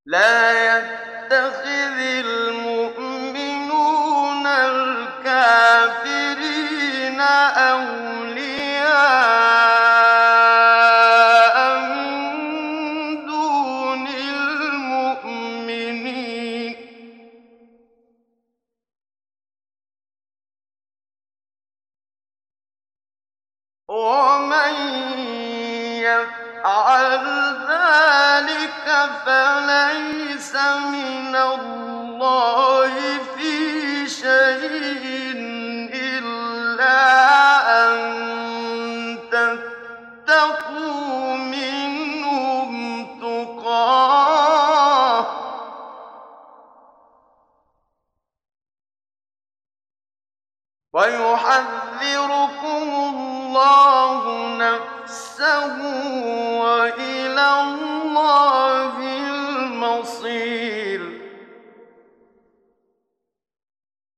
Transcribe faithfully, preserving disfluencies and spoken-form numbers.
لا يتخذ المؤمنون الكافرين أولياء من دون المؤمنين، ومن يفعل ذلك فليس من الله في شيء إلا أن تتقوا منهم تقاه ويحذركم الله نفسه وإلى الله المصير.